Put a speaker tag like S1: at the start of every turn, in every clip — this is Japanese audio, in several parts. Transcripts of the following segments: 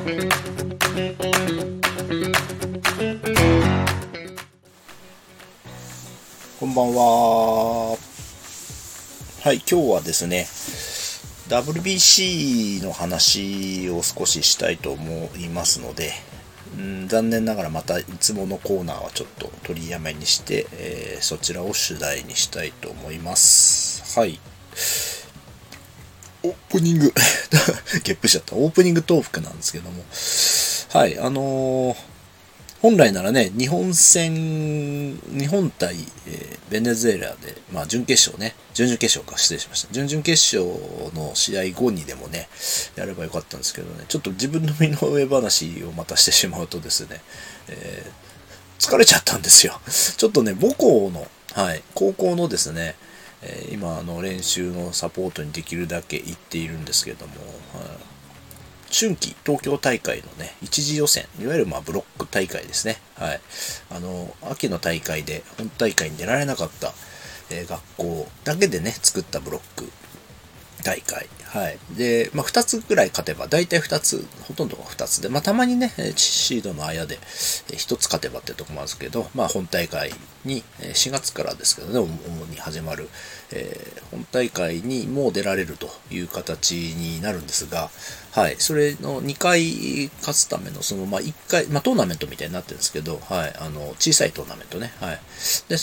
S1: こんばんは。はい、今日はですね、WBC の話を少ししたいと思いますので、残念ながらまたいつものコーナーはちょっと取りやめにして、そちらを主題にしたいと思います。はい。オープニングゲップしちゃった。オープニングトークなんですけども、はい、本来ならね、日本対、ベネズエラで、準決勝ね、準々決勝か、失礼しました。準々決勝の試合後にでもね、やればよかったんですけどね、ちょっと自分の身の上話をまたしてしまうとですね、疲れちゃったんですよ。ちょっとね、母校の、はい、高校のですね、今練習のサポートにできるだけ行っているんですけども、春季東京大会のね、一次予選、いわゆるブロック大会ですね。はい。秋の大会で本大会に出られなかった、学校だけでね、作ったブロック大会。はい。で、2つぐらい勝てば、大体2つ、ほとんどが2つで、たまにね、シードの間で1つ勝てばってとこもあるんですけど、本大会に、4月からですけどね、主に始まる、本大会にもう出られるという形になるんですが、はい。それの2回勝つための、1回、トーナメントみたいになってるんですけど、はい。小さいトーナメントね。はい。で、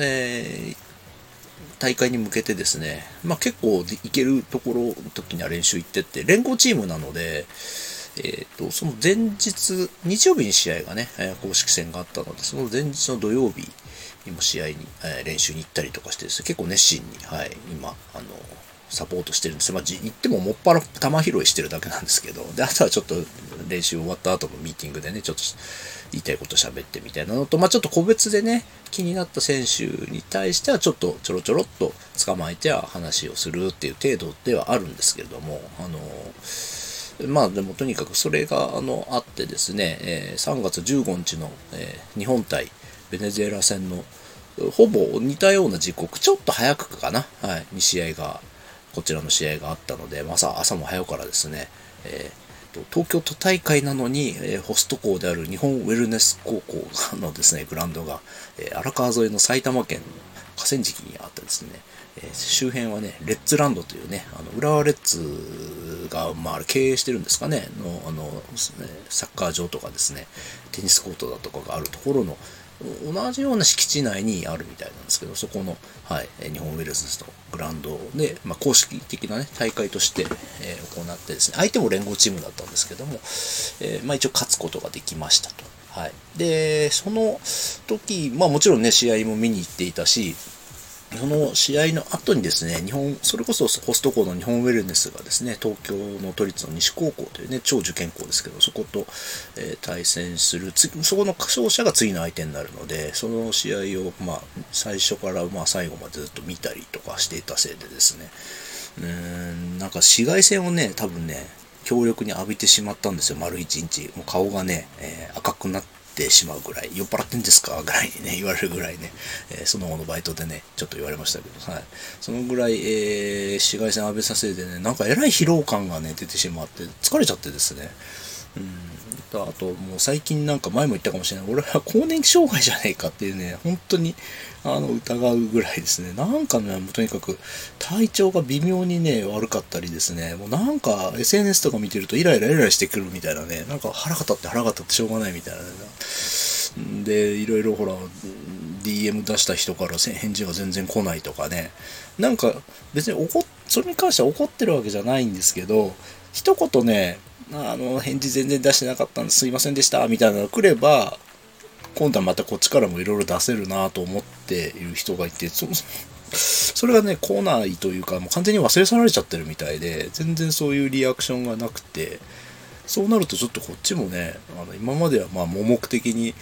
S1: 大会に向けてですね、結構いける時には練習行ってって、連合チームなので、その前日、日曜日に試合がね、公式戦があったので、その前日の土曜日にも試合に、練習に行ったりとかしてですね、結構熱心に、はい、今、サポートしてるんですよ。行ってももっぱら球拾いしてるだけなんですけど、で、あとはちょっと練習終わった後のミーティングでね、ちょっと言いたいこと喋ってみたいなのと、ちょっと個別でね、気になった選手に対してはちょっとちょろっと捕まえては話をするっていう程度ではあるんですけれども、でもとにかくそれがあってですね、3月15日の、日本対ベネズエラ戦のほぼ似たような時刻、ちょっと早くかな、はい、こちらの試合があったので、朝も早くからですね、東京都大会なのに、ホスト校である日本ウェルネス高校のですね、グラウンドが、荒川沿いの埼玉県の河川敷にあってですね、周辺はね、レッツランドというね、浦和レッズが、経営してるんですかね、サッカー場とかですね、テニスコートだとかがあるところの、同じような敷地内にあるみたいなんですけど、そこの、はい、日本ウェルネスのグラウンドで、公式的なね、大会として、行ってですね、相手も連合チームだったんですけども、一応勝つことができましたと。はい。で、その時、もちろんね、試合も見に行っていたし、その試合の後にですね、それこそホスト校の日本ウェルネスがですね、東京の都立の西高校というね、超受験校ですけど、そこと、対戦する、そこの勝者が次の相手になるので、その試合を、最初から最後までずっと見たりとかしていたせいでですね、なんか紫外線をね、多分ね、強力に浴びてしまったんですよ、丸一日。もう顔がね、赤くなってしまうぐらい、酔っ払ってんですかぐらいにね、言われるぐらいね、その後のバイトでね、ちょっと言われましたけど、はい。そのぐらい、紫外線浴びさせてね、なんかえらい疲労感がね、出てしまって、疲れちゃってですね。あと、もう最近なんか前も言ったかもしれない。俺は更年期障害じゃねえかっていうね、本当に、疑うぐらいですね。なんかね、もうとにかく、体調が微妙にね、悪かったりですね。もうなんか、SNS とか見てるとイライラしてくるみたいなね。なんか腹が立ってしょうがないみたいなね。で、いろいろほら、DM 出した人から返事が全然来ないとかね。なんか、別にそれに関しては怒ってるわけじゃないんですけど、一言ね、返事全然出してなかったんですいませんでしたみたいなのが来れば今度はまたこっちからもいろいろ出せるなと思っている人がいてそれがね来ないというかもう完全に忘れ去られちゃってるみたいで全然そういうリアクションがなくてそうなるとちょっとこっちもね今までは盲目的に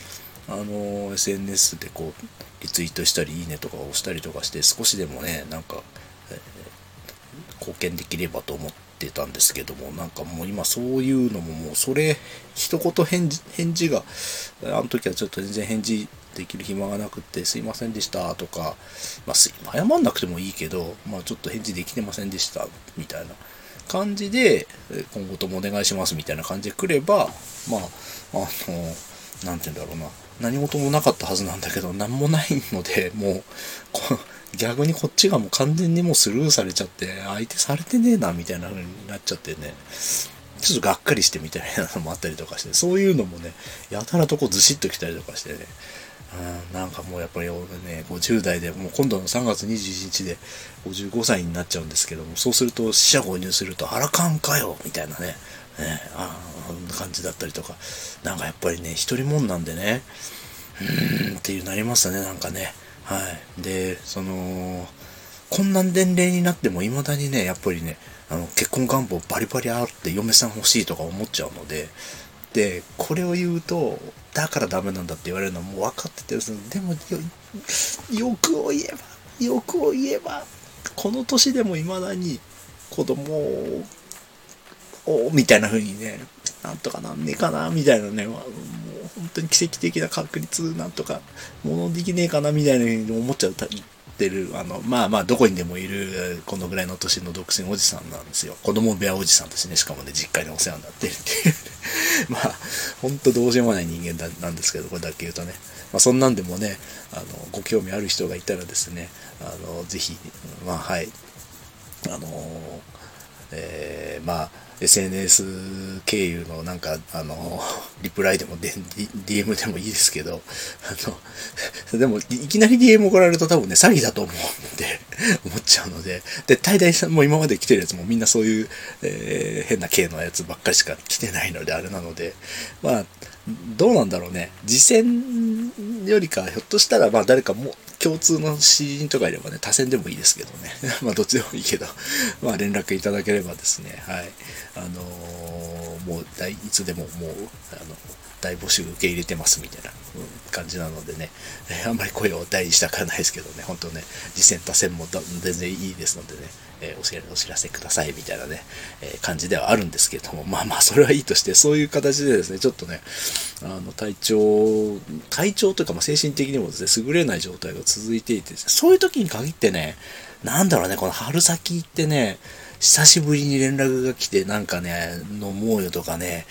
S1: SNS でこうリツイートしたりいいねとか押したりとかして少しでもねなんか、貢献できればと思ってたんですけどもなんかもう今そういうのももうそれ一言返事があの時はちょっと全然返事できる暇がなくってすいませんでしたとか謝んなくてもいいけどちょっと返事できてませんでしたみたいな感じで、今後ともお願いしますみたいな感じで来れば、まあ、なんて言うんだろうな、何事もなかったはずなんだけど、何もないので、もう、逆にこっちがもう完全にもうスルーされちゃって、相手されてねえな、みたいな風になっちゃってね、ちょっとがっかりしてみたいなのもあったりとかして、そういうのもね、やたらとこうずしっときたりとかしてね、なんかもうやっぱり俺ね、50代で、もう今度の3月21日で55歳になっちゃうんですけども、そうすると死者購入すると、あらかんかよみたいなね、あんな感じだったりとか、なんかやっぱりね、一人もんなんでね、っていうなりますね、なんかね。はい。で、こんな年齢になっても未だにね、やっぱりね、結婚願望バリバリあって嫁さん欲しいとか思っちゃうので、で、これを言うと、だからダメなんだって言われるのはもう分かってて、でもよくを言えば、この年でも未だに子供を、みたいな風にね、なんとかなんねえかな、みたいなね、もう本当に奇跡的な確率、なんとか、ものできねえかな、みたいな風に思っちゃってる、まあまあ、どこにでもいる、このぐらいの年の独身おじさんなんですよ。子供部屋おじさんだしね、しかもね、実家にお世話になってるっていう。まあ、ほんとどうしようもない人間なんですけど、これだけ言うとね。まあ、そんなんでもね、ご興味ある人がいたらですね、ぜひ、まあ、はい、まあ、SNS 経由のなんか、リプライでもDM でもいいですけど、でも、いきなり DM 送られると多分ね、詐欺だと思うんで、思っちゃうので、で、大体もう今まで来てるやつもみんなそういう、変な系のやつばっかりしか来てないので、あれなので、まあ、どうなんだろうね。実践よりか、ひょっとしたら、まあ誰かも共通の知人とかいればね、他薦でもいいですけどね。まあどっちでもいいけど、まあ連絡いただければですね、はい。もういつでももう、大募集受け入れてますみたいな感じなのでね、あんまり声を大にしたくはないですけどね、本当ね、実践多選も全然いいですのでね、お知らせくださいみたいなね、感じではあるんですけども、まあまあそれはいいとして、そういう形でですね、ちょっとね、体調というか、まあ精神的にもですね、優れない状態が続いていてですね、そういう時に限ってね、なんだろうね、この春先ってね、久しぶりに連絡が来て、なんかね、飲もうよとかね、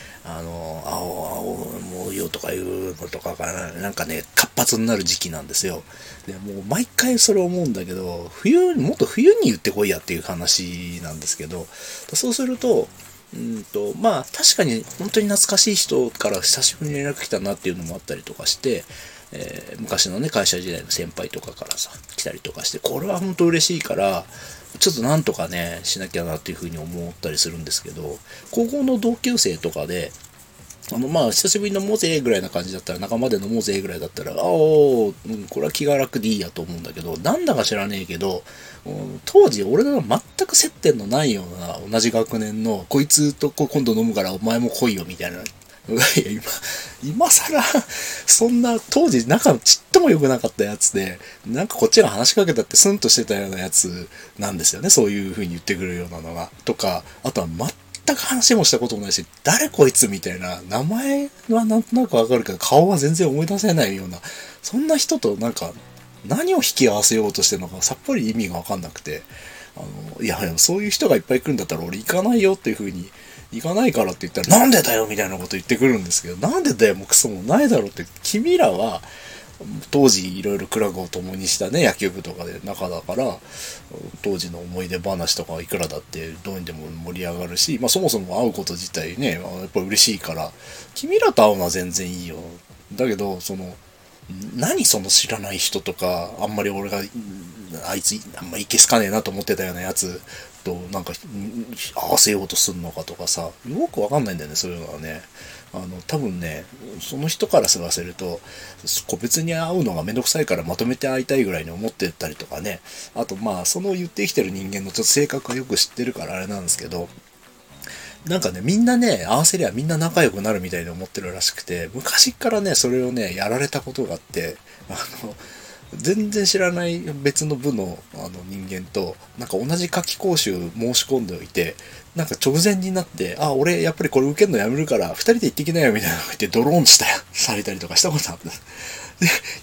S1: もうよとかいうのとかが、なんかね、活発になる時期なんですよ。で、もう毎回それ思うんだけど、もっと冬に言ってこいやっていう話なんですけど、そうすると、まあ、確かに本当に懐かしい人から久しぶりに連絡来たなっていうのもあったりとかして、昔のね、会社時代の先輩とかからさ、来たりとかして、これは本当嬉しいから、ちょっとなんとかね、しなきゃなっていうふうに思ったりするんですけど、高校の同級生とかで、まあ、久しぶりに飲もうぜぐらいな感じだったら、仲間で飲もうぜぐらいだったら、これは気が楽でいいやと思うんだけど、なんだか知らねえけど、当時俺ら全く接点のないような同じ学年の、こいつと今度飲むからお前も来いよみたいな。いや、今更、そんな、当時仲ちっとも良くなかったやつで、なんかこっちが話しかけたってスンとしてたようなやつなんですよね。そういう風に言ってくるようなのが。とか、あとは全く話もしたこともないし、誰こいつみたいな、名前はなんとなくわかるけど、顔は全然思い出せないような、そんな人となんか、何を引き合わせようとしてるのかさっぱり意味がわかんなくて、いや、そういう人がいっぱい来るんだったら俺行かないよっていう風に、行かないからって言ったら、なんでだよみたいなこと言ってくるんですけど、なんでだよもうクソもないだろうって、君らは、当時いろいろクラブを共にしたね、野球部とかで仲だから、当時の思い出話とかいくらだってどうにでも盛り上がるし、まあそもそも会うこと自体ね、やっぱ嬉しいから、君らと会うのは全然いいよ。だけど、何その知らない人とか、あんまり俺が、あいつあんまいけすかねえなと思ってたようなやつとなんか合わせようとすんのかとかさ、よくわかんないんだよね、そういうのはね。多分ね、その人から吸わせると、個別に会うのがめんどくさいからまとめて会いたいぐらいに思ってたりとかね。あとまあ、その言ってきてる人間のちょっと性格はよく知ってるからあれなんですけど、なんかね、みんなね、合わせりゃみんな仲良くなるみたいに思ってるらしくて、昔からね、それをね、やられたことがあって、全然知らない別の部の人間と、なんか同じ夏期講習申し込んでおいて、なんか直前になって、俺やっぱりこれ受けるのやめるから、二人で行ってきなよみたいなのが言ってドローンされたりとかしたことあるんです。で、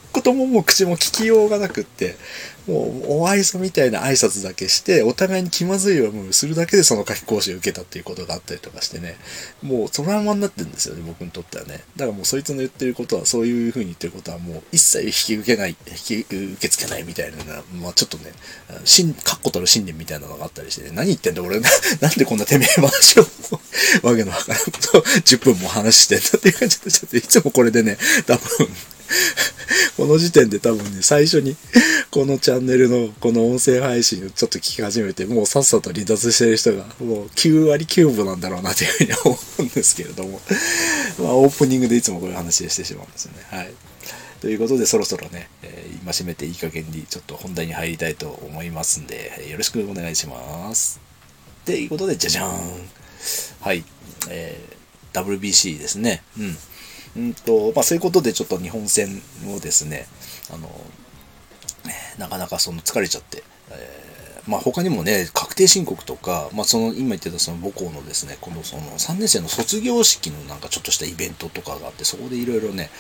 S1: 言ももう口も聞きようがなくって、もうお愛想みたいな挨拶だけして、お互いに気まずい思いをするだけでその夏期講習を受けたっていうことがあったりとかしてね、もうトラウマになってるんですよね、僕にとってはね。だからもうそいつの言ってることは、そういう風に言ってることはもう一切引き受け付けないみたいな、まあちょっとね、確固たる信念みたいなのがあったりしてね、何言ってんだ俺、なんでこんなてめえ話を、わけのわからんことを10分も話してんだっていう感じで、ちょっといつもこれでね、多分、この時点で多分ね、最初にこのチャンネルのこの音声配信をちょっと聞き始めて、もうさっさと離脱してる人がもう9割9分なんだろうなというふうに思うんですけれども、まあオープニングでいつもこういう話してしまうんですよね。はい。ということでそろそろね、今締めていい加減にちょっと本題に入りたいと思いますんで、よろしくお願いします。ということで、じゃじゃーん。はい。WBC ですね。まあそういうことでちょっと日本戦をですね、なかなかその疲れちゃって、まあ他にもね、確定申告とか、まあその今言ってたその母校のですね、このその3年生の卒業式のなんかちょっとしたイベントとかがあって、そこでいろいろね、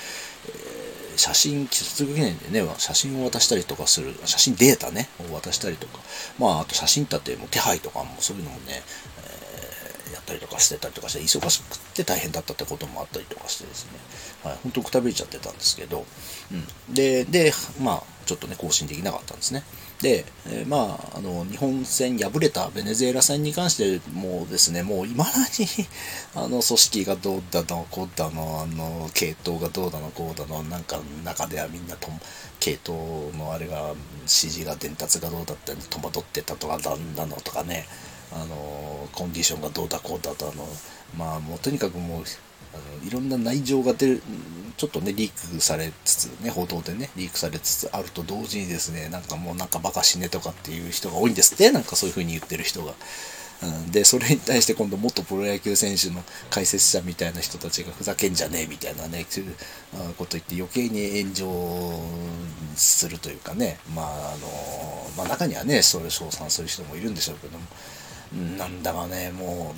S1: 卒業記念でね、写真を渡したりとかする、写真データね、を渡したりとか、まああと写真立ても手配とかもそういうのもね、やったりとかしてたりとかして、忙しくて大変だったってこともあったりとかしてですね、はい、本当くたびれちゃってたんですけど、で、まあ、ちょっとね、更新できなかったんですね。で、まあ、日本戦敗れたベネズエラ戦に関してもですね、もう未だに、組織がどうだの、こうだの、系統がどうだの、こうだの、なんか、中ではみんな系統のあれが、指示が伝達がどうだったの、戸惑ってたとか、なんだのとかね、コンディションがどうだこうだとまあもうとにかくもういろんな内情がちょっとねリークされつつね、報道でねリークされつつあると同時にですね、なんかもうなんかバカ死ねとかっていう人が多いんですって、なんかそういう風に言ってる人が。でそれに対して今度元プロ野球選手の解説者みたいな人たちがふざけんじゃねえみたいなねこと言って余計に炎上するというかね、まあ中にはねそれを称賛する人もいるんでしょうけども、なんだかね、も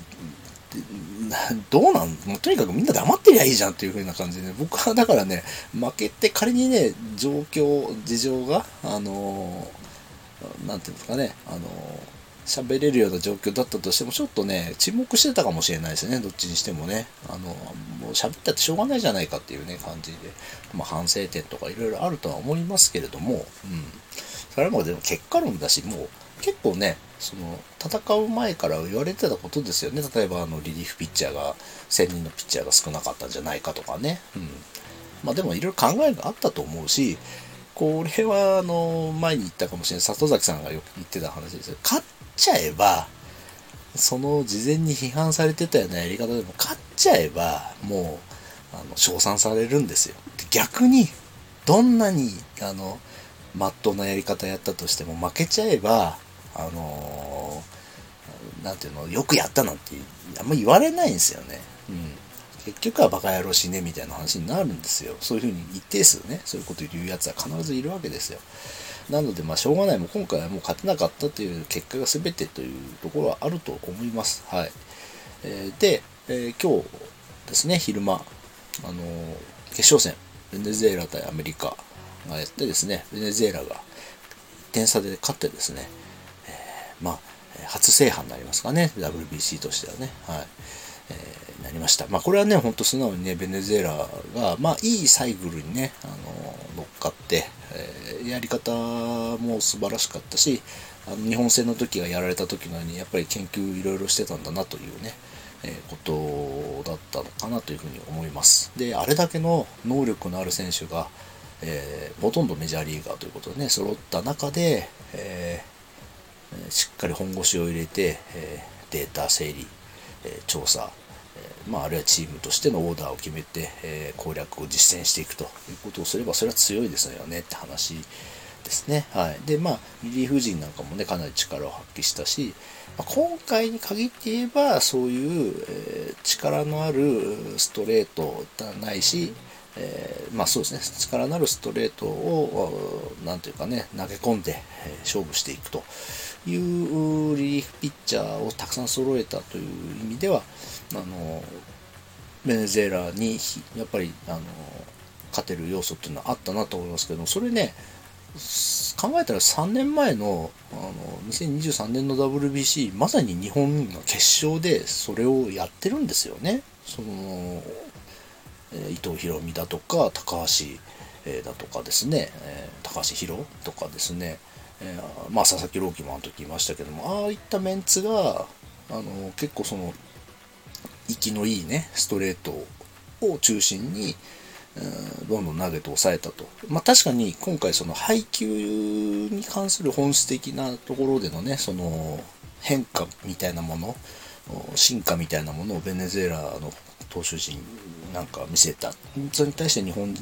S1: う、どうなんもうとにかくみんな黙ってりゃいいじゃんっていう風な感じで、僕はだからね、負けて仮にね、事情が、なんていうんですかね、喋れるような状況だったとしても、ちょっとね、沈黙してたかもしれないですね、どっちにしてもね。もう喋ったってしょうがないじゃないかっていうね、感じで、まあ反省点とかいろいろあるとは思いますけれども、それはもうでも結果論だし、もう結構ね、その戦う前から言われてたことですよね。例えばリリーフピッチャーが1000人のピッチャーが少なかったんじゃないかとかね。まあでもいろいろ考えがあったと思うし、これは前に言ったかもしれない里崎さんがよく言ってた話ですよ。勝っちゃえば、その事前に批判されてたようなやり方でも勝っちゃえばもう称賛されるんですよ。逆にどんなにまっとうなやり方やったとしても負けちゃえばなんていうの、よくやったなんてあんま言われないんですよね。結局はバカ野郎死ねみたいな話になるんですよ。そういうふうに一定数ね、そういうこと言うやつは必ずいるわけですよ。なのでまあしょうがない、もう今回はもう勝てなかったという結果が全てというところはあると思います。はい。で、今日ですね、昼間、決勝戦、ベネズエラ対アメリカがやってですね、ベネズエラが点差で勝ってですね、まあ、初制覇になりますかね、WBC としてはね。はい。なりました。まあこれはね、ほんと素直にね、ベネズエラが、まあいいサイクルにね、乗っかって、やり方も素晴らしかったし、日本戦の時がやられた時のように、やっぱり研究いろいろしてたんだなというね、ことだったのかなというふうに思います。で、あれだけの能力のある選手が、ほとんどメジャーリーガーということでね、揃った中で、しっかり本腰を入れて、データ整理、調査、まあ、あるいはチームとしてのオーダーを決めて、攻略を実践していくということをすれば、それは強いですよねって話ですね。はい。で、まあ、リリーフ陣なんかもね、かなり力を発揮したし、まあ、今回に限って言えば、そういう、力のあるストレートないし、まあそうですね、力のあるストレートを、なんていうかね、投げ込んで、勝負していくというリリーフピッチャーをたくさん揃えたという意味では、ベネズエラにやっぱり勝勝てる要素っていうのはあったなと思いますけど、それね、考えたら3年前の、2023年の WBC、まさに日本が決勝でそれをやってるんですよね。伊藤大海だとか、高橋、だとかですね、高橋宏とかですね、佐々木朗希もあの時いましたけども、ああいったメンツが、結構息のいいね、ストレートを中心に、どんどん投げて抑えたと。確かに今回配球に関する本質的なところでのね、変化みたいなもの、進化みたいなものをベネズエラの投手陣なんか見せた。それに対して日本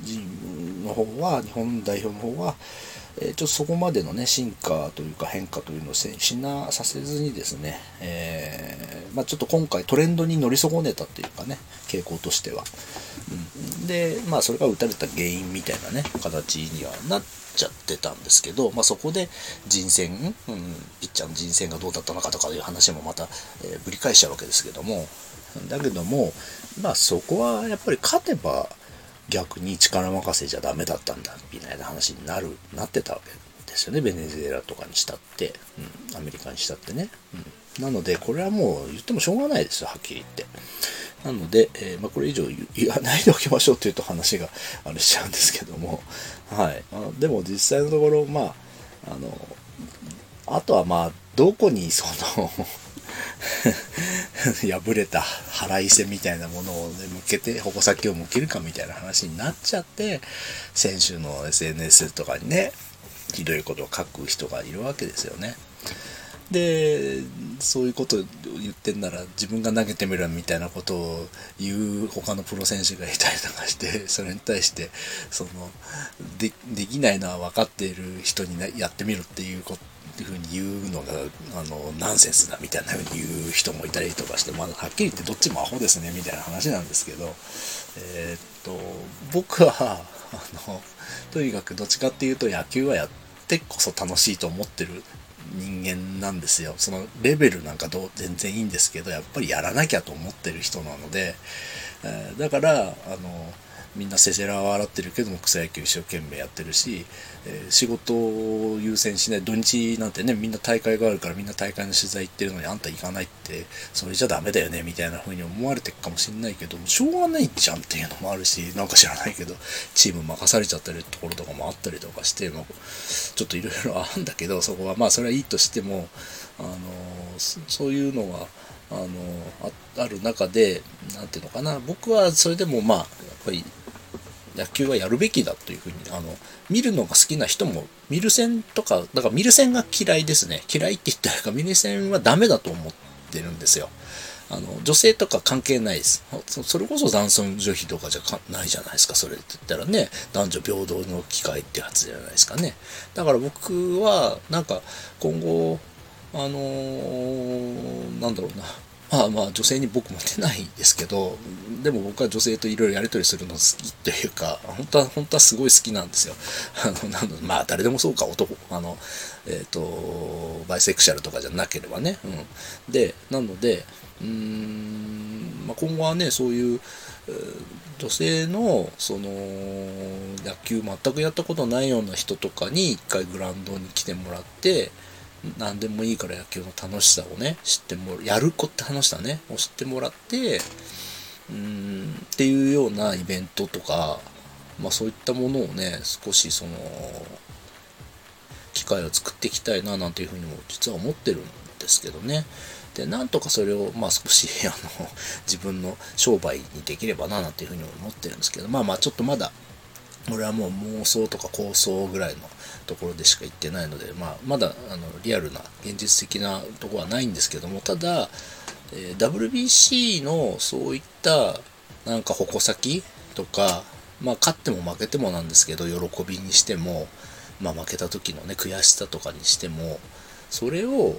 S1: 代表の方は、ちょっとそこまでのね、進化というか変化というのをしなさせずにですね、ちょっと今回トレンドに乗り損ねたというかね、傾向としては。で、それが打たれた原因みたいなね、形にはなっちゃってたんですけど、そこで人選、ピッチャーの人選がどうだったのかとかいう話もまた、ぶり返しちゃうわけですけども、だけども、そこはやっぱり勝てば逆に力任せじゃダメだったんだみたいな話になってたわけですよね。ベネズエラとかにしたって、アメリカにしたってね、なのでこれはもう言ってもしょうがないですよ、はっきり言って。なので、これ以上言わないでおきましょうというと話がしちゃうんですけども、はい。でも実際のところ、あとはどこに破れた腹いせみたいなものを、向けて矛先を向けるかみたいな話になっちゃって、選手の SNS とかにね、ひどいことを書く人がいるわけですよね。で、そういうことを言ってんなら自分が投げてみろみたいなことを言う他のプロ選手がいたりとかして、それに対してできないのは分かっている人にやってみろっていうふうに言うのがナンセンスだみたいなふうに言う人もいたりとかして、はっきり言ってどっちもアホですねみたいな話なんですけど、僕はとにかくどっちかっていうと野球はやってこそ楽しいと思ってる人間なんですよ。そのレベルなんか全然いいんですけど、やっぱりやらなきゃと思ってる人なので、だからみんなせせら笑ってるけども草野球一生懸命やってるし、仕事を優先しない。土日なんてね、みんな大会があるからみんな大会の取材行ってるのにあんた行かないってそれじゃダメだよねみたいな風に思われてるかもしれないけども、しょうがないじゃんっていうのもあるし、なんか知らないけどチーム任されちゃってるところとかもあったりとかして、ちょっといろいろあるんだけど、そこはそれはいいとしても、そういうのがある中で、なんていうのかな、僕はそれでもやっぱり野球はやるべきだというふうに、見るのが好きな人も、見る線とか、だから見る線が嫌いですね。嫌いって言ったら見る線はダメだと思ってるんですよ。女性とか関係ないです。それこそ男尊女卑とかじゃないじゃないですか。それって言ったらね、男女平等の機会ってやつじゃないですかね。だから僕は、今後、なんだろうな。女性に僕モテないですけど、でも僕は女性といろいろやり取りするの好きというか、本当はすごい好きなんですよ。誰でもそうか、男、バイセクシャルとかじゃなければね。で、なので、今後はね、そういう、女性の、野球全くやったことないような人とかに一回グラウンドに来てもらって、何でもいいから野球の楽しさをね、やる子って話だね、を知ってもらって、っていうようなイベントとか、そういったものをね、少し機会を作っていきたいななんていうふうにも実は思ってるんですけどね。で、なんとかそれを少し自分の商売にできればななんていうふうに思ってるんですけど、ちょっとまだ俺はもう妄想とか構想ぐらいのところでしか言ってないので、まだリアルな現実的なところはないんですけども、ただ、WBC のそういった矛先とか、勝っても負けてもなんですけど、喜びにしても、負けた時のね悔しさとかにしても、それを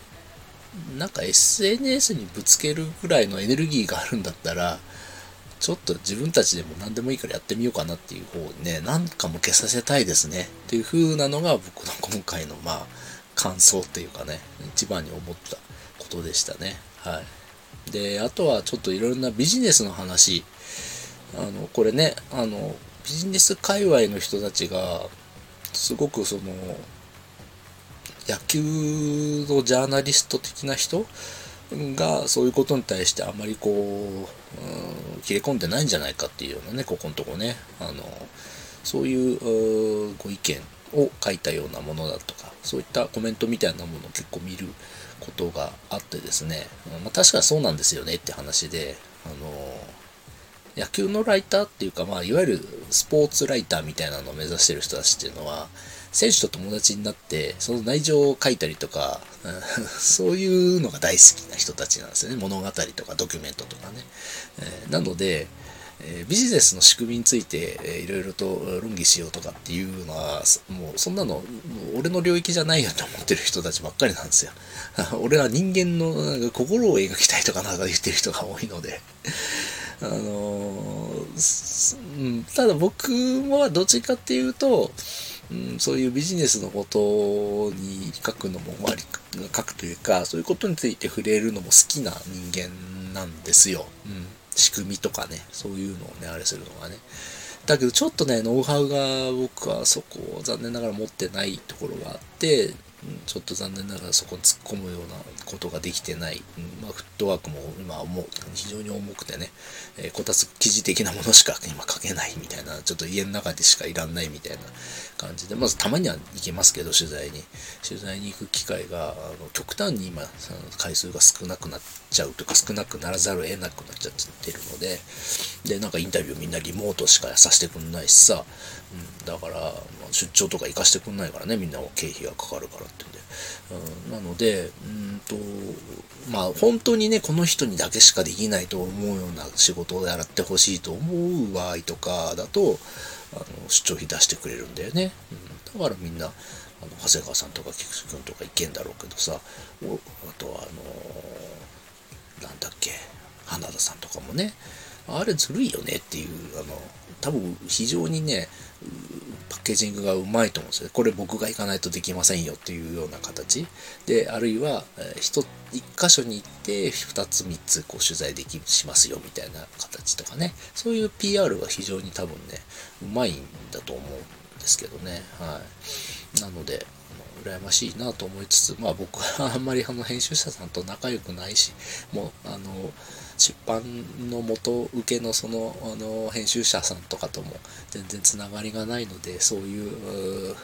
S1: SNS にぶつけるぐらいのエネルギーがあるんだったら、ちょっと自分たちでも何でもいいからやってみようかなっていう方にね、向けさせたいですねっていう風なのが僕の今回の感想っていうかね、一番に思ったことでしたね。はい。で、あとはちょっといろんなビジネスの話、これね、 ビジネス界隈の人たちがすごくその野球のジャーナリスト的な人がそういうことに対してあまりこう、切れ込んでないんじゃないかっていうようなね、ここのとこね、そういうご意見を書いたようなものだとか、そういったコメントみたいなものを結構見ることがあってですね、確かにそうなんですよねって話で、野球のライターっていうか、いわゆるスポーツライターみたいなのを目指してる人たちっていうのは、選手と友達になって、その内情を書いたりとか、そういうのが大好きな人たちなんですよね。物語とかドキュメントとかね。なので、ビジネスの仕組みについていろいろと論議しようとかっていうのは、もうそんなの俺の領域じゃないよと思ってる人たちばっかりなんですよ。俺は人間の心を描きたいとかなんか言ってる人が多いので。ただ僕はどっちかっていうと、そういうビジネスのことに書くのも書くというか、そういうことについて触れるのも好きな人間なんですよ。仕組みとかね、そういうのをね、あれするのがね。だけどちょっとね、ノウハウが僕はそこを残念ながら持ってないところがあって、ちょっと残念ながらそこに突っ込むようなことができてない。フットワークも今非常に重くてね、こたつ記事的なものしか今書けないみたいな、ちょっと家の中でしかいらんないみたいな感じで、まずたまには行けますけど、取材に行く機会が、極端に今、回数が少なくなっちゃうとか、少なくならざるを得なくなっちゃってるので、なんかインタビューみんなリモートしかさせてくんないしさ、だから、出張とか行かしてくんないからね、みんな経費がかかるからってんで。なので、本当にね、この人にだけしかできないと思うような仕事をやってほしいと思う場合とかだと、出張費出してくれるんだよね。だからみんな、長谷川さんとか菊池君とか行けんだろうけどさ、あとはなんだっけ、花田さんとかもね、あれずるいよねっていう、多分非常にね、パッケージングがうまいと思うんですよ。これ僕が行かないとできませんよっていうような形で、あるいは、一箇所に行って2つ3つこう取材しますよみたいな形とかね、そういう PR が非常に多分ね、うまいんだと思うんですけどね。はい。なので、羨ましいなと思いつつ、僕はあんまり編集者さんと仲良くないし、もう出版の元請けの編集者さんとかとも全然つながりがないので、そういう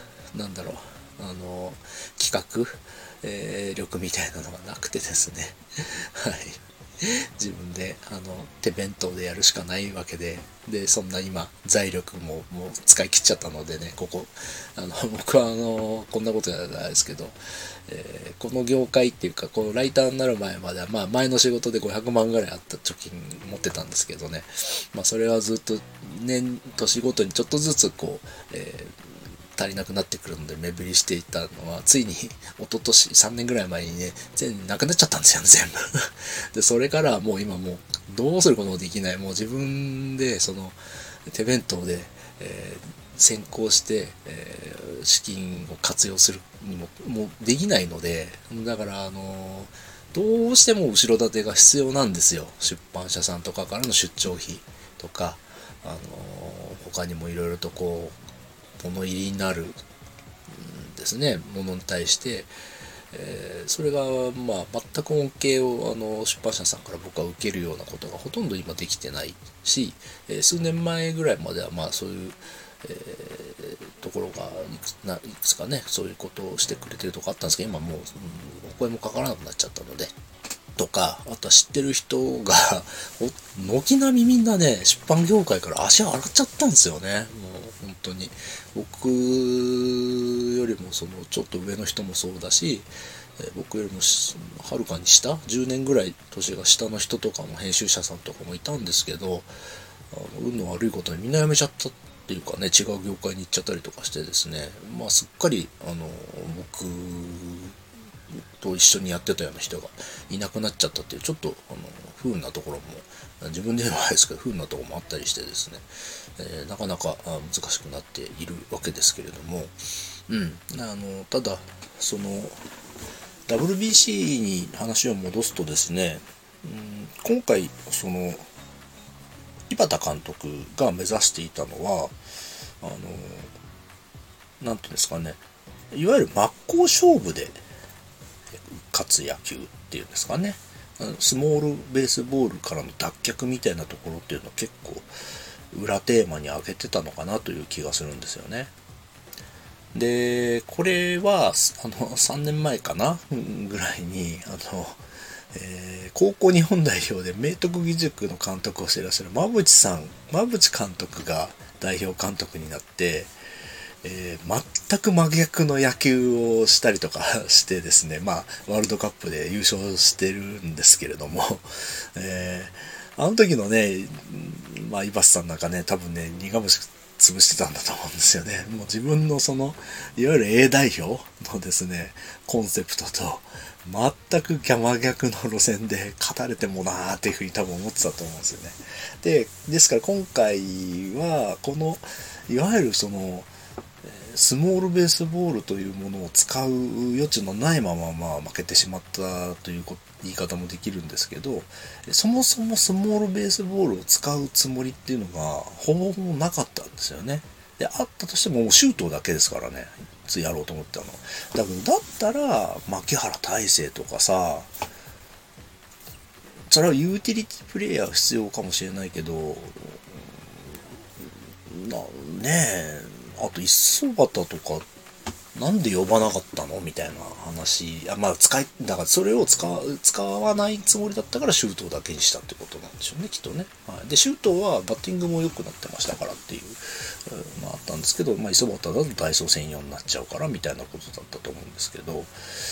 S1: 企画、力みたいなのがなくてですねはい、自分で手弁当でやるしかないわけで、そんな今財力ももう使い切っちゃったのでね、僕はこんなことじゃないですけど、この業界っていうか、このライターになる前までは、前の仕事で500万ぐらいあった貯金持ってたんですけどね、それはずっと年ごとにちょっとずつこう、足りなくなってくるので目減りしていたのは、ついに一昨年3年ぐらい前にね、全部なくなっちゃったんですよ、全部で、それからもう今もうどうすることもできない、もう自分で手弁当で、先行して、資金を活用するにもうできないので、だからどうしても後ろ盾が必要なんですよ。出版社さんとかからの出張費とか、他にもいろいろとこう物入りになるんですね、ものに対して、それが全く恩恵を出版社さんから僕は受けるようなことがほとんど今できてないし、数年前ぐらいまではそういう、ところがいくつかね、そういうことをしてくれてるとこあったんですけど、今もう、お声もかからなくなっちゃったので、とか、あとは知ってる人が軒並みみんなね、出版業界から足を洗っちゃったんですよね。もう本当に。僕よりもちょっと上の人もそうだし、僕よりもはるかに下、10年ぐらい年が下の人とかも編集者さんとかもいたんですけど、運の悪いことにみんな辞めちゃったっていうかね、違う業界に行っちゃったりとかしてですね、すっかり僕と一緒にやってたような人がいなくなっちゃったっていう、ちょっと不運なところも、自分で言うのはないですけど不運なところもあったりしてですね、なかなか難しくなっているわけですけれども、ただWBC に話を戻すとですね、今回今井端監督が目指していたのは、なんていうんですかね、いわゆる真っ向勝負で勝つ野球っていうんですかね、スモールベースボールからの脱却みたいなところっていうのを結構裏テーマに挙げてたのかなという気がするんですよね。で、これは3年前かなぐらいに高校日本代表で明徳義塾の監督をしていらっしゃる馬淵監督が代表監督になって、全く真逆の野球をしたりとかしてですね、ワールドカップで優勝してるんですけれども、あの時のね、井端さんなんかね、多分ね、苦虫潰してたんだと思うんですよね。もう自分のいわゆる A 代表のですね、コンセプトと全く真逆の路線で勝たれてもなーっていうふうに多分思ってたと思うんですよね。ですから今回は、いわゆるスモールベースボールというものを使う余地のないまま、負けてしまったという言い方もできるんですけど、そもそもスモールベースボールを使うつもりっていうのがほぼほぼなかったんですよね。で、あったとしてももうシュートだけですからね、やろうと思ったの。だったら、牧原大成とかさ、それはユーティリティプレイヤーは必要かもしれないけど、ねえ、あと磯端とかなんで呼ばなかったのみたいな話。だからそれを使わないつもりだったから周東だけにしたってことなんでしょうね、きっとね。はい、で、周東はバッティングも良くなってましたからっていう、あったんですけど、磯端だとダイソー専用になっちゃうからみたいなことだったと思うんですけど、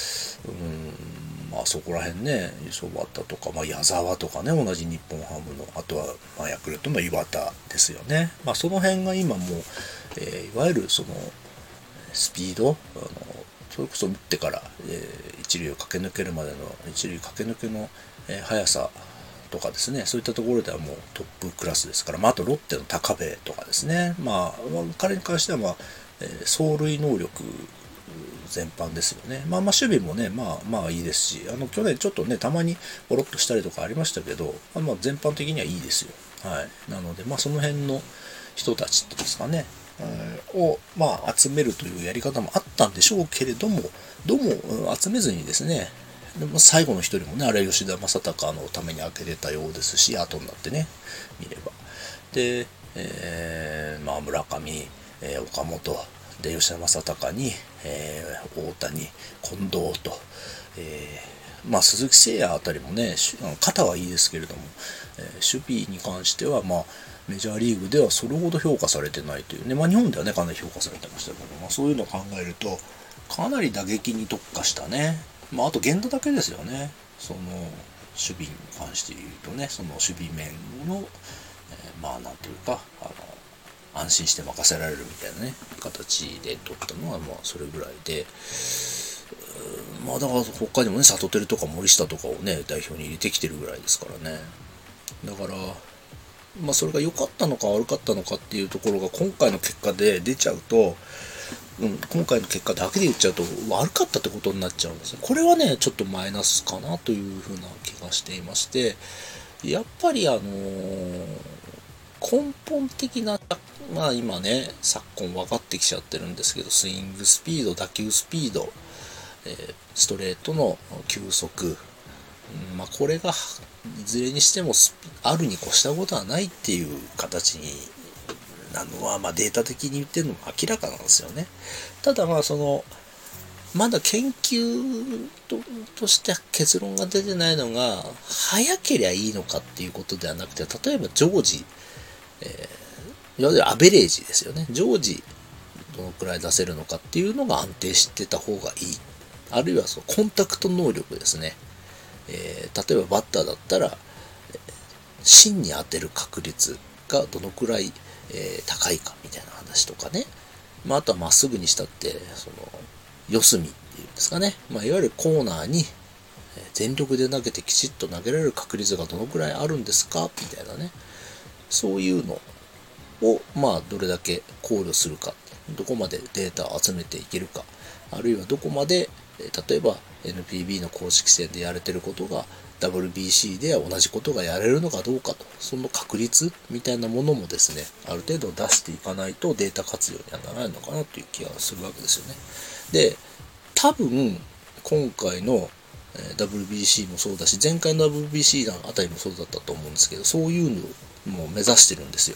S1: そこら辺ね、磯端とか、矢沢とかね、同じ日本ハムの、あとは、ヤクルトの岩田ですよね。その辺が今もう、いわゆるスピード、それこそ打ってから、一塁を駆け抜けるまでの一塁駆け抜けの、速さとかですね、そういったところではもうトップクラスですから、あとロッテの高部とかですね、彼に関しては、走塁能力全般ですよね。守備もね、いいですし、去年ちょっとね、たまにボロッとしたりとかありましたけど、全般的にはいいですよ。はい。なので、その辺の人たちってですかね、を、集めるというやり方もあったんでしょうけれども、どうも集めずにですね、最後の一人もね、あれは吉田正尚のために開けてたようですし、後になってね、見れば。で、村上、岡本、で、吉田正尚に、大谷、近藤と、鈴木誠也あたりもね、肩はいいですけれども、守備に関しては、メジャーリーグではそれほど評価されてないというね、日本ではね、かなり評価されてましたけど、そういうのを考えると、かなり打撃に特化したね、あと源田だけですよね、守備に関して言うとね、守備面の、なんていうか、安心して任せられるみたいなね、形で取ったのは、それぐらいで、だから他にもね、里照とか森下とかをね、代表に入れてきてるぐらいですからね。だから、それが良かったのか悪かったのかっていうところが今回の結果で出ちゃうと、今回の結果だけで言っちゃうと悪かったってことになっちゃうんですね。これはね、ちょっとマイナスかなというふうな気がしていまして、やっぱり根本的な、今ね、昨今分かってきちゃってるんですけど、スイングスピード、打球スピード、ストレートの球速、これがいずれにしてもあるに越したことはないっていう形になるのは、データ的に言ってるのも明らかなんですよね。ただまだ研究 として結論が出てないのが、早ければいいのかっていうことではなくて、例えば常時、いわゆるアベレージですよね。常時どのくらい出せるのかっていうのが安定してた方がいい。あるいはコンタクト能力ですね。例えばバッターだったら、芯に当てる確率がどのくらい、高いかみたいな話とかね。あとはまっすぐにしたって、四隅っていうんですかね。いわゆるコーナーに全力で投げてきちっと投げられる確率がどのくらいあるんですかみたいなね。そういうのを、どれだけ考慮するか。どこまでデータを集めていけるか。あるいはどこまで、例えば NPB の公式戦でやれてることが、 WBC では同じことがやれるのかどうかと、その確率みたいなものもですね、ある程度出していかないとデータ活用にはならないのかなという気がするわけですよね。で、多分今回のWBC もそうだし、前回の WBC のあたりもそうだったと思うんですけど、そういうのも目指してるんですよ。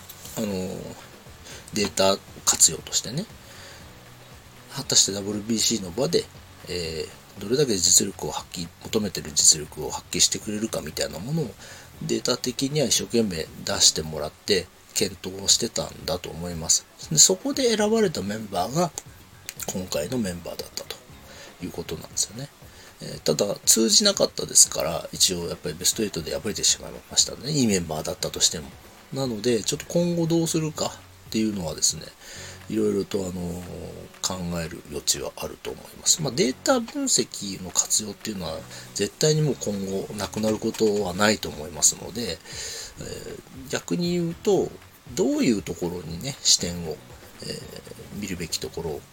S1: データ活用としてね。果たして WBC の場で、どれだけ実力を求めてる実力を発揮してくれるかみたいなものをデータ的には一生懸命出してもらって検討をしてたんだと思います。でそこで選ばれたメンバーが今回のメンバーだったということなんですよね。ただ通じなかったですから、一応やっぱりベスト8で敗れてしまいましたね。いいメンバーだったとしても。なのでちょっと今後どうするかっていうのはですね、いろいろと考える余地はあると思います。データ分析の活用っていうのは絶対にもう今後なくなることはないと思いますので、逆に言うとどういうところにね視点を、見るべきところを、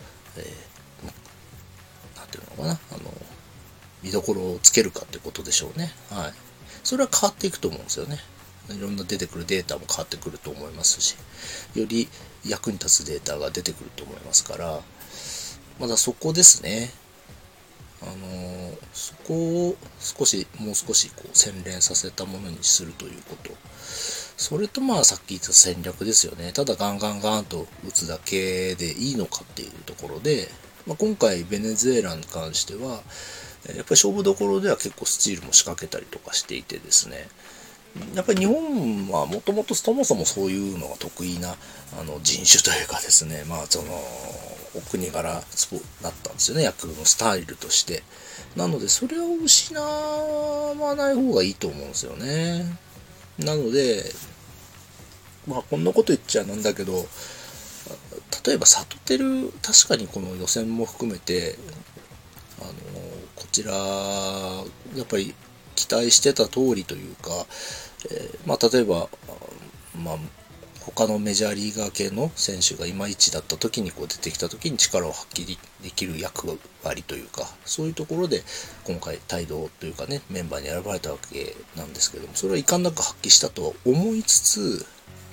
S1: なんていうのかな、見どころをつけるかってことでしょうね。はい。それは変わっていくと思うんですよね。いろんな出てくるデータも変わってくると思いますし、より役に立つデータが出てくると思いますから、まだそこですね。そこをもう少し洗練させたものにするということ。それとさっき言った戦略ですよね。ただガンガンガンと打つだけでいいのかっていうところで、今回ベネズエラに関しては、やっぱり勝負どころでは結構スチールも仕掛けたりとかしていてですね、やっぱり日本はもともとそもそもそういうのが得意な人種というかですね、お国柄だったんですよね、野球のスタイルとして。なのでそれを失わない方がいいと思うんですよね。なのでこんなこと言っちゃなんだけど、例えばサトテル、確かにこの予選も含めてこちらやっぱり期待してた通りというか、例えば、他のメジャーリーガー系の選手がいまいちだった時に出てきた時に力を発揮できる役割というか、そういうところで今回帯同というかねメンバーに選ばれたわけなんですけども、それは遺憾なく発揮したとは思いつつ、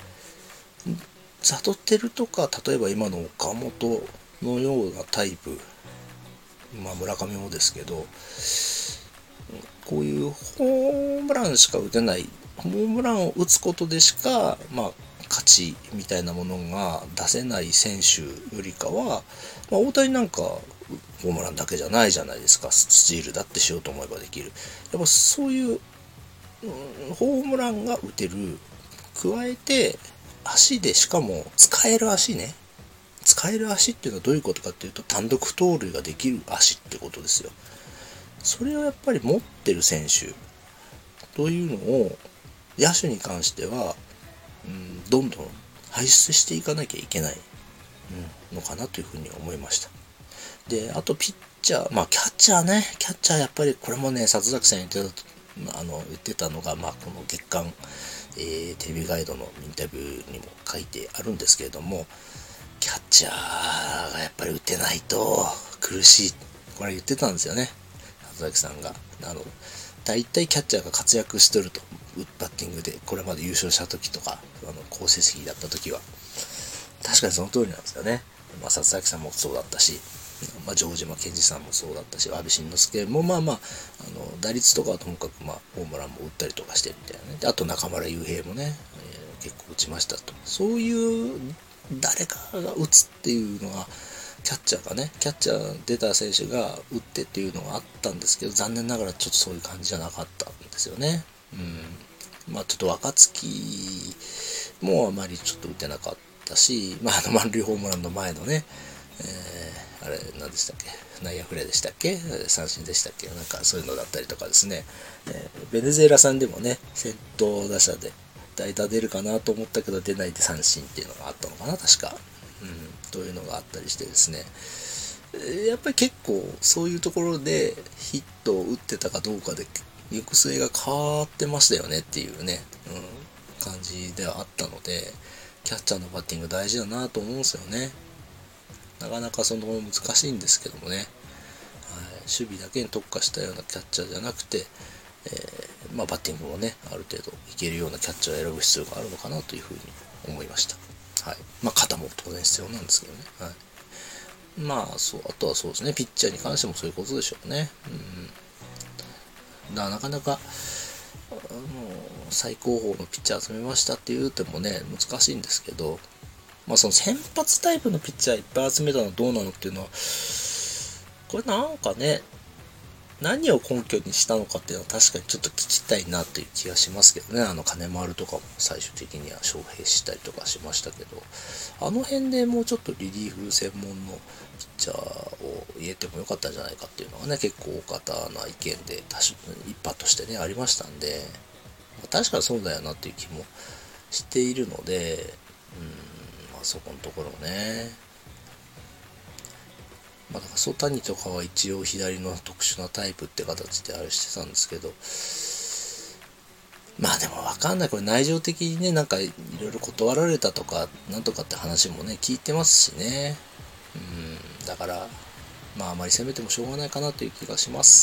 S1: サトテルとか例えば今の岡本のようなタイプ、村上もですけど、こういうホームランしか打てない、ホームランを打つことでしか勝ちみたいなものが出せない選手よりかは、大谷なんかホームランだけじゃないじゃないですか。スチールだってしようと思えばできる。やっぱそういう、ホームランが打てる、加えて足で、しかも使える足ね、使える足っていうのはどういうことかっていうと、単独盗塁ができる足ってことですよ。それをやっぱり持ってる選手というのを野手に関しては、どんどん輩出していかなきゃいけない、のかなというふうに思いました。で、あとピッチャー、キャッチャーやっぱりこれもね、里崎さん言ってたのが、この月間、テレビガイドのインタビューにも書いてあるんですけれども、キャッチャーがやっぱり打てないと苦しい、これ言ってたんですよね、里崎さんが。大体キャッチャーが活躍してると、バッティングでこれまで優勝した時とか好成績だった時は確かにその通りなんですよね。里崎さんもそうだったし、城島健二さんもそうだったし、阿部慎之助も打率とかはともかくホームランも打ったりとかしてみたいなね。であと中村悠平もね、結構打ちましたと。そういう誰かが打つっていうのが、キャッチャー出た選手が打ってっていうのがあったんですけど、残念ながらちょっとそういう感じじゃなかったんですよね。ちょっと若月もあまりちょっと打てなかったし、満塁ホームランの前のね、あれ何でしたっけ、内野フライでしたっけ、三振でしたっけ、そういうのだったりとかですね、ベネズエラさんでもね、先頭打者で代打出るかなと思ったけど出ないで三振っていうのがあったのかな、確か。というのがあったりしてですね、やっぱり結構そういうところでヒットを打ってたかどうかで行く末が変わってましたよねっていうね、感じではあったので、キャッチャーのバッティング大事だなと思うんですよね。なかなか難しいんですけどもね、守備だけに特化したようなキャッチャーじゃなくて、 バッティングをね、ある程度いけるようなキャッチャーを選ぶ必要があるのかなというふうに思いました。はい。肩も当然必要なんですけどね。はい。あとはそうですね、ピッチャーに関してもそういうことでしょうね。なかなか、最高峰のピッチャー集めましたって言うてもね、難しいんですけど、その先発タイプのピッチャーいっぱい集めたのはどうなのっていうのは、これなんかね、何を根拠にしたのかっていうのは確かにちょっと聞きたいなという気がしますけどね。金丸とかも最終的には招聘したりとかしましたけど、あの辺でもうちょっとリリーフ専門のピッチャーを入れてもよかったんじゃないかっていうのがね、結構大方な意見で一派としてね、ありましたんで、確かにそうだよなっていう気もしているので、そこのところね。だから曽谷とかは一応左の特殊なタイプって形であれしてたんですけど、でもわかんない。これ内情的にね、なんかいろいろ断られたとか、なんとかって話もね、聞いてますしね。だから、あまり責めてもしょうがないかなという気がします。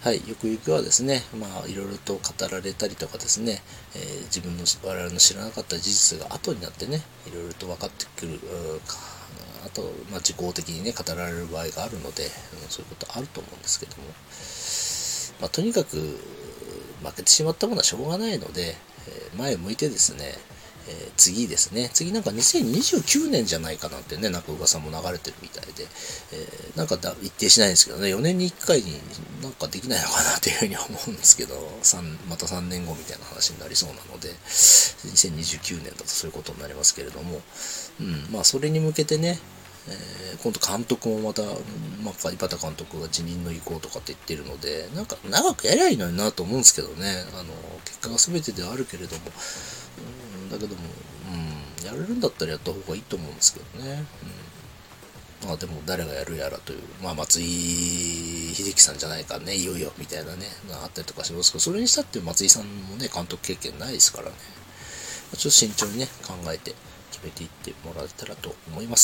S1: はい、ゆくゆくはですね、いろいろと語られたりとかですね、自分の我々の知らなかった事実が後になってね、いろいろと分かってくるあと、自公的にね、語られる場合があるので、そういうことあると思うんですけども、とにかく、負けてしまったものはしょうがないので、前を向いてですね、次ですね。次なんか2029年じゃないかなってね、なんか噂も流れてるみたいで、なんか一定しないんですけどね、4年に1回になんかできないのかなっていうふうに思うんですけど、また3年後みたいな話になりそうなので、2029年だとそういうことになりますけれども、それに向けてね、今度監督もまた、井端監督が辞任の意向とかって言ってるので、なんか長くやりゃいいのになと思うんですけどね、結果が全てではあるけれども、だけども、やれるんだったらやった方がいいと思うんですけどね。でも誰がやるやらという、松井秀喜さんじゃないかね、いよいよみたいなね、あったりとかしますけど、それにしたって松井さんもね、監督経験ないですからね、ちょっと慎重にね、考えて決めていってもらえたらと思います。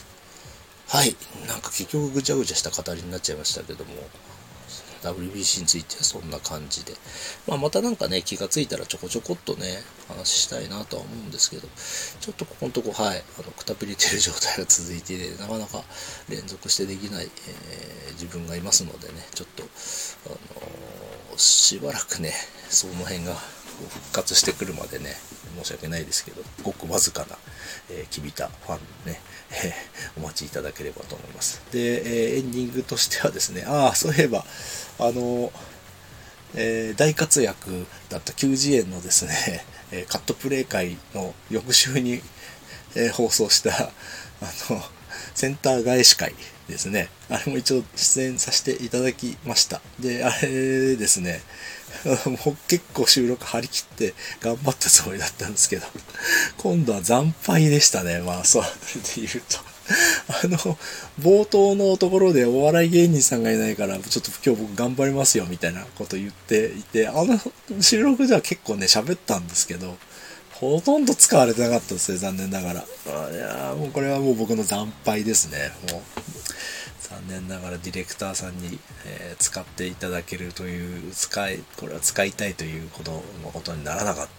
S1: はい。なんか結局ぐちゃぐちゃした語りになっちゃいましたけども、WBC についてはそんな感じで。またなんかね、気がついたらちょこちょこっとね、話したいなとは思うんですけど、ちょっとここのとこ、くたびれてる状態が続いて、なかなか連続してできない、自分がいますのでね、ちょっと、しばらくね、その辺が復活してくるまでね、申し訳ないですけど、ごくわずかな、きびたファンね、お待ちいただければと思います。で、エンディングとしてはですね、そういえば、大活躍だった球児園のですね、カットプレイ会の翌週に、放送した、センター返し会ですね。あれも一応出演させていただきました。で、あれですね、もう結構収録張り切って頑張ったつもりだったんですけど、今度は惨敗でしたね。そうで言うと。冒頭のところでお笑い芸人さんがいないから、ちょっと今日僕頑張りますよみたいなこと言っていて、収録では結構ね、喋ったんですけど、ほとんど使われてなかったですね、残念ながら。いやもうこれはもう僕の惨敗ですね。もう残念ながらディレクターさんに、使っていただけるという、これは使いたいということにならなかった。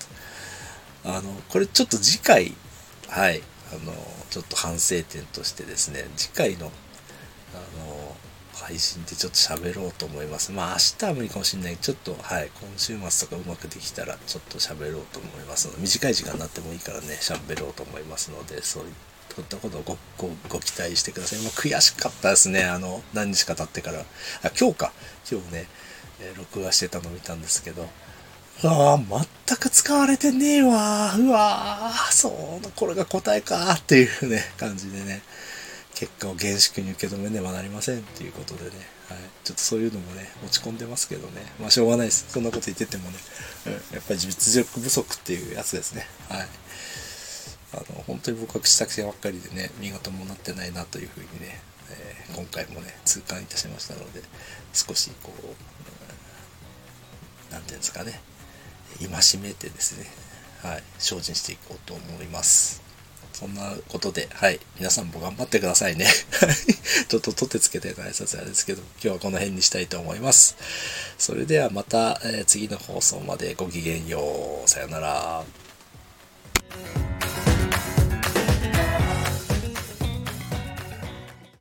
S1: これちょっと次回、はい、ちょっと反省点としてですね、次回の、配信でちょっと喋ろうと思います。明日は無理かもしれないけど、ちょっと、今週末とかうまくできたら、ちょっと喋ろうと思いますので、短い時間になってもいいからね、喋ろうと思いますので、そういったことをご期待してください。悔しかったですね、何日か経ってから。今日ね、録画してたの見たんですけど、全く使われてねえわこれが答えかっていうね、感じでね、結果を厳粛に受け止めねばなりませんっていうことでね、ちょっとそういうのもね、落ち込んでますけどね、しょうがないです。そんなこと言っててもね、やっぱり実力不足っていうやつですね。本当に僕は口先ばっかりでね、見事もなってないなというふうにね、今回もね、痛感いたしましたので、少しなんていうんですかね、戒めてですね、精進していこうと思います。 そんなことで、はい。皆さんも頑張ってくださいね。ちょっと取ってつけての挨拶なんですけど、今日はこの辺にしたいと思います。それではまた、次の放送までごきげんよう。さよなら。